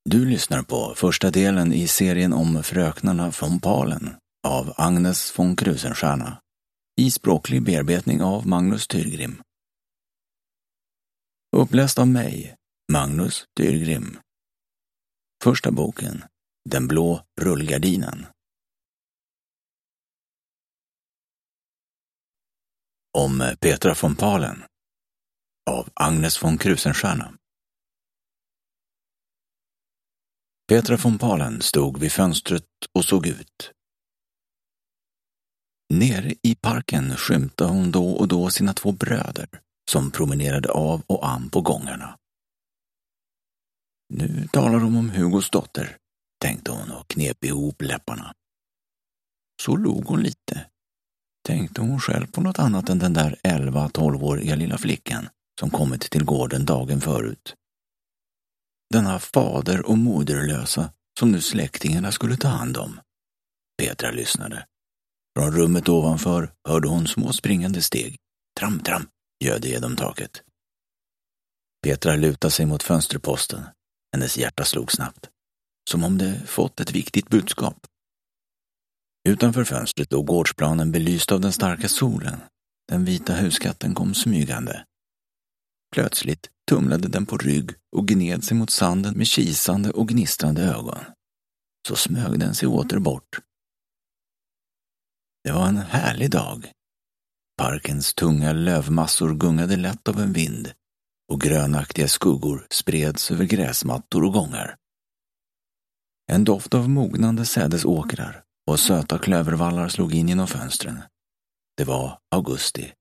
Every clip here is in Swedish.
Du lyssnar på första delen i serien om fröknarna von Palen av Agnes von Krusenstjerna i språklig bearbetning av Magnus Tyrgrim. Uppläst av mig, Magnus Tyrgrim. Första boken, Den blå rullgardinen. Om Petra von Palen av Agnes von Krusenstjerna. Petra von Palen stod vid fönstret och såg ut. Nere i parken skymtade hon då och då sina två bröder som promenerade av och an på gångarna. Nu talar de om Hugos dotter, tänkte hon och knep ihop läpparna. Så log hon lite. Tänkte hon själv på något annat än den där 11-12-åriga lilla flickan som kommit till gården dagen förut. Denna fader- och moderlösa som nu släktingarna skulle ta hand om. Petra lyssnade. Från rummet ovanför hörde hon små springande steg. Tram, tram, ljöd det genom taket. Petra lutade sig mot fönsterposten. Hennes hjärta slog snabbt. Som om det fått ett viktigt budskap. Utanför fönstret låg gårdsplanen belyst av den starka solen. Den vita huskatten kom smygande. Plötsligt tumlade den på rygg och gned sig mot sanden med kisande och gnistrande ögon. Så smög den sig åter bort. Det var en härlig dag. Parkens tunga lövmassor gungade lätt av en vind och grönaktiga skuggor spreds över gräsmattor och gångar. En doft av mognande sädesåkrar och söta klövervallar slog in genom fönstren. Det var augusti.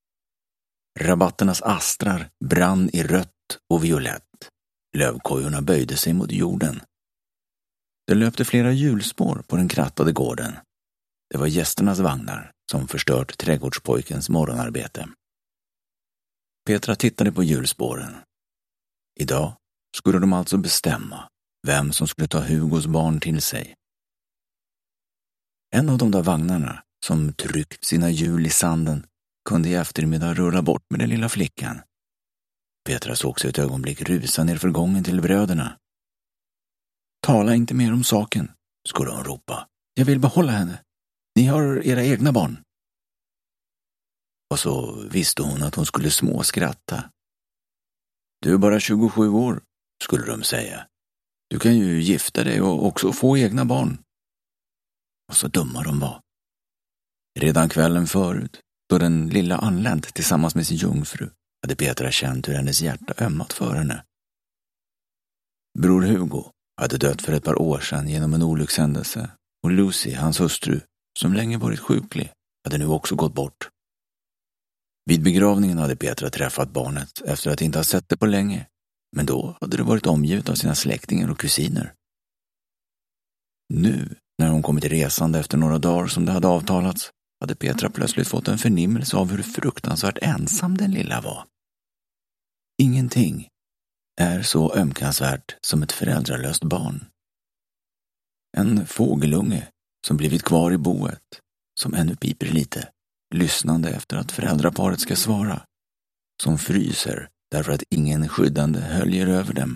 Rabatternas astrar brann i rött och violett. Lövkojorna böjde sig mot jorden. Det löpte flera hjulspår på den krattade gården. Det var gästernas vagnar som förstört trädgårdspojkens morgonarbete. Petra tittade på hjulspåren. Idag skulle de alltså bestämma vem som skulle ta Hugos barn till sig. En av de där vagnarna som tryckt sina hjul i sanden kunde i eftermiddag rulla bort med den lilla flickan. Petra såg sig ett ögonblick rusa ner för gången till bröderna. Tala inte mer om saken, skulle hon ropa. Jag vill behålla henne. Ni har era egna barn. Och så visste hon att hon skulle småskratta. Du är bara 27 år, skulle de säga. Du kan ju gifta dig och också få egna barn. Och så dumma de var. Redan kvällen förut, då den lilla anlänt tillsammans med sin jungfru, hade Petra känt hur hennes hjärta ömmat för henne. Bror Hugo hade dött för ett par år sedan genom en olyckshändelse och Lucy, hans hustru, som länge varit sjuklig, hade nu också gått bort. Vid begravningen hade Petra träffat barnet efter att inte ha sett det på länge, men då hade det varit omgivet av sina släktingar och kusiner. Nu, när hon kommit resande efter några dagar som det hade avtalats, hade Petra plötsligt fått en förnimmelse av hur fruktansvärt ensam den lilla var. Ingenting är så ömkansvärt som ett föräldralöst barn. En fågelunge som blivit kvar i boet, som ännu piper lite, lyssnande efter att föräldraparet ska svara, som fryser därför att ingen skyddande höljer över dem.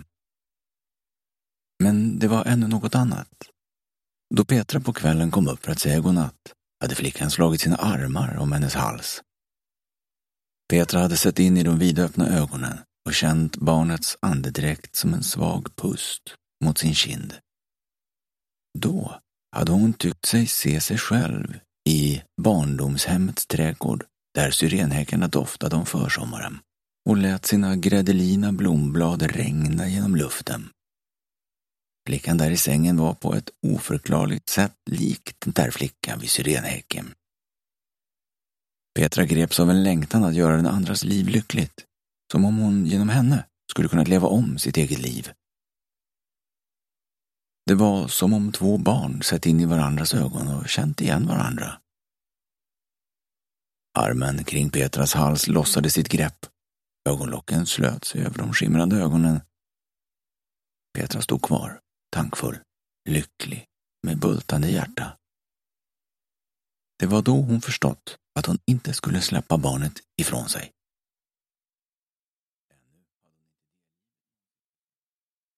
Men det var ännu något annat. Då Petra på kvällen kom upp för att säga godnatt hade flickan slagit sina armar om hennes hals. Petra hade sett in i de vidöppna ögonen och känt barnets andedräkt som en svag pust mot sin kind. Då hade hon tyckt sig själv i barndomshemmets trädgård där syrenhäckarna doftade om försommaren och lät sina grädelina blomblad regna genom luften. Flickan där i sängen var på ett oförklarligt sätt lik den där flickan vid syrenhäcken. Petra greps av en längtan att göra den andras liv lyckligt, som om hon genom henne skulle kunna leva om sitt eget liv. Det var som om två barn sett in i varandras ögon och känt igen varandra. Armen kring Petras hals lossade sitt grepp. Ögonlocken slöt sig över de skimrande ögonen. Petra stod kvar, tankfull, lycklig, med bultande hjärta. Det var då hon förstått att hon inte skulle släppa barnet ifrån sig.